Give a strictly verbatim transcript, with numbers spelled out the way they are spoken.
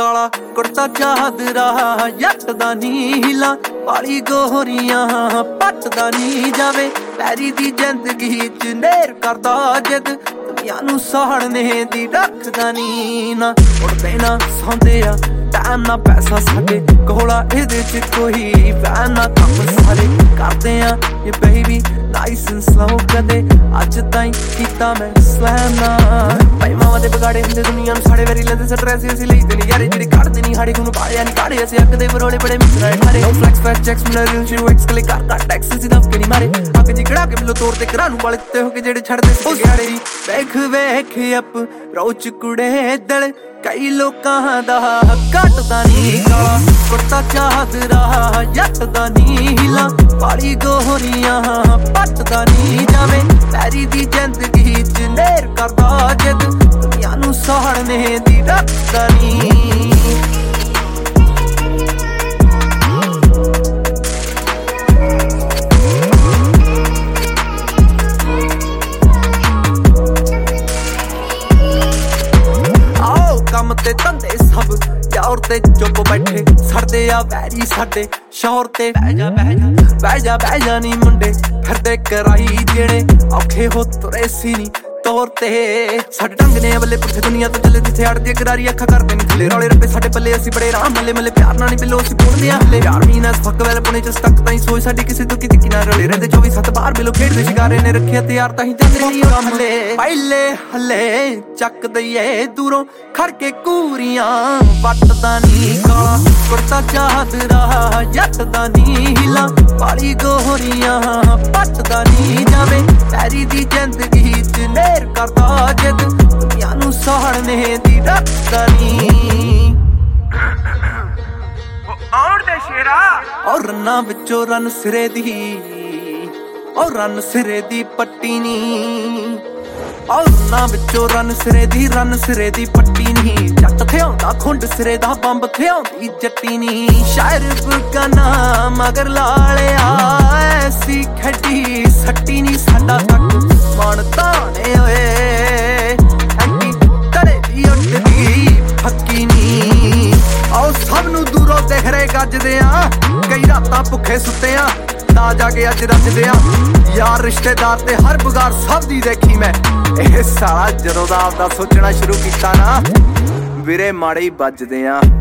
काला कुर्ता चादरा जटदा नी हिला वाली गोरियां पटदा नी जावे पैरी दी जिंदगी च नेर करदा जिद दुनिया नू साड़ने दी रखदा नी ना उड़दे ना सौंदे आ टाइम ना पैसा साडे कोला इहदे च कोई वैन ना कम सारे करदे आ ये बेबी नाइस एंड स्लो कदे अज ताईं कीता मैं स्लैम ना भाई मावा दे बगाड़े हुंदे दुनिया नू साड़े वेरी लेंदे स्ट्रेस असीं लईदे नी यारे जेह्ड़े कढदे नी हाड़े कोनू पाड़िया नी काड़े असीं अग दे बरोड़े बड़े मिसराए ठारे नो फ्लैक्स फैक्ट चेक्स मिला रियल शिट वैक्स कले कर कर टैक्स असीं दफ के नी मारे अग जी कड़ा के मिलो तोड़ ते घरां नू वाले ते हो के जेह्ड़े छड़दे सी गहाड़े वेख वेख अप रोच कुड़े दिल कई लोकां दा घटदा नी काला कुर्ता चादरा जटदा नी हिला वाली गोरियां पटदा नी जावे पैरी दी जिंदगी च नेर करदा जिद दुनिया नू साड़ने दी रखदा नी ਕੰਮ ਤੇ ਧੰਦੇ ਸਭ ਯਾਰ ਤੇ ਚੁੱਪ ਬੈਠੇ ਸੜਦੇ ਆ ਵੈਰੀ ਸਾਡੇ ਸ਼ੌਰ ਤੇ ਬਹਿ ਜਾ ਬਹਿ ਜਾ ਬਹਿ ਜਾ ਬਹਿ ਜਾ ਨੀ ਮੁੰਡੇ ਫਿਰਦੇ ਕਰਾਈ ਜਿਹੜੇ ਔਖੇ ਹੋ ਤੁਰੇ ਸੀ ਨੀ ਤੌਰ ਤੇ ਸਾਡੇ ਢੰਗ ਨੇ ਬੱਲੇ ਪੁੱਠੇ ਦੁਨੀਆ ਤੋਂ ਚੱਲੇ ਜਿੱਥੇ ਅੜਦੀ ਕਰਾਰੀ ਅੱਖਾਂ ਕਰਦੇ ਨੀ ਥੱਲੇ ਰੌਲੇ ਰੱਬੇ ਸਾਡੇ ਪੱਲੇ ਅਸੀਂ ਬੜੇ ਰਾਮ ਮੱਲੇ ਮੱਲੇ ਪਿਆਰ ਨਾਲ ਨੀ ਬਿੱਲੋ ਅਸੀਂ ਪੁੱਟਦੇ ਆ ਹੱਲੇ ਯਾਰ ਮੀਨ ਐਸ ਫੱਕ ਵੈਲ ਪੁਣੇ ਚ ਸਟਕ ਤਾਈਂ ਸੋਚ ਸਾਡੀ ਕਿਸੇ ਤੋਂ ਕਿਤੇ ਕਿਨਾ ਰਲੇ ਰਹਿੰਦੇ ਚੌਵੀ ਸੱਤ ਬਾਹਰ ਬਿੱਲੋ ਖੇਡਦੇ ਸ਼ਿਕਾਰੇ ਨੇ ਰੱਖਿਆ ਤੇ ਯਾਰ ਤਾਹੀਂ ਜਾਂਦੇ ਨਹੀਂ ਉਹ ਹੱਲੇ ਪਹਿਲੇ ਹੱਲੇ ਚੱਕ ਦਈਏ ਦੂਰੋਂ ਖੜ ਕੇ ਕੂਰੀਆਂ ਵੱਟਦਾ ਨੀ ਕਾਲਾ ਕੁਰਤਾ ਚਾਦਰਾ ਜੱਟਦਾ ਨੀ ਹਿਲਾ ਵਾਲੀ ਗੋਰੀਆਂ ਪੱਟਦਾ ਨੀ ਜਾਵੇ ਪੈਰੀ ਦੀ ਜ਼ਿੰਦਗੀ ਚ ਨੇਰ ਕਰਦਾ ਜਿਦ ਦੁਨੀਆ ਨੂੰ ਸਾੜਨੇ ਦੀ ਰੱਖਦਾ ਨੀ ਔਰ ਦੇ ਸ਼ੇਰਾ ਔਰ ਰੰਨਾਂ ਵਿੱਚੋਂ ਰਨ ਸਿਰੇ ਦੀ ਔਰ ਰਨ ਸਿਰੇ ਦੀ ਪੱਟੀ ਨੀ ਔਰ ਰੰਨਾਂ ਵਿੱਚੋਂ ਰਨ ਸਿਰੇ ਦੀ ਰਨ ਸਿਰੇ ਦੀ ਪੱਟੀ ਨੀ ਜੱਟ ਥਿਆਉਂਦਾ ਖੁੰਡ ਸਿਰੇ ਦਾ ਬੰਬ ਥਿਆਉਂਦੀ ਜੱਟੀ ਨੀ ਸ਼ਾਇਰ ਬਗਾਨਾ ਮਗਰ ਲਾਲਿਆ ਐਸੀ ਖੱਡੀ ਸੱਟੀ ਨੀ ਸਾਡਾ ਤੱਕ ਮਣਦਾ ਨੇ ਓਏ ਐਂਟੀ ਤਰੇ ਦੀ ਉੱਡਦੀ ਫੱਕੀ ਨੀ ਆਓ ਸਭ ਨੂੰ ਦੂਰੋਂ ਦੇਖ ਰਹੇ ਗੱਜਦੇ ਆ ਕਈ ਰਾਤਾਂ ਭੁੱਖੇ ਸੁੱਤੇ ਆ ਤਾਂ ਜਾ ਕੇ ਅੱਜ ਰੱਜਦੇ ਆ ਯਾਰ ਰਿਸ਼ਤੇਦਾਰ ਤੇ ਹਰ ਬਗਾਰ ਸਭ ਦੀ ਦੇਖੀ ਮੈਂ ਇਹ ਸਾਲਾ ਜਦੋਂ ਦਾ ਆਪਦਾ ਸੋਚਣਾ ਸ਼ੁਰੂ ਕੀਤਾ ਨਾ ਵੀਰੇ ਮਾੜੇ ਹੀ ਵੱਜਦੇ ਆ।